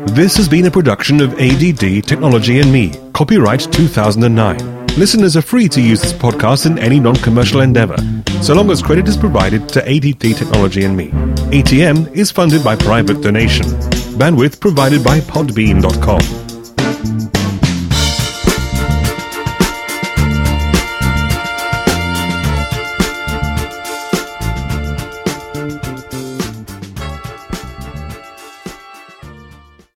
This has been a production of ADD Technology and Me, copyright 2009. Listeners are free to use this podcast in any non-commercial endeavor, so long as credit is provided to ADD Technology and Me. ATM is funded by private donation. Bandwidth provided by podbean.com.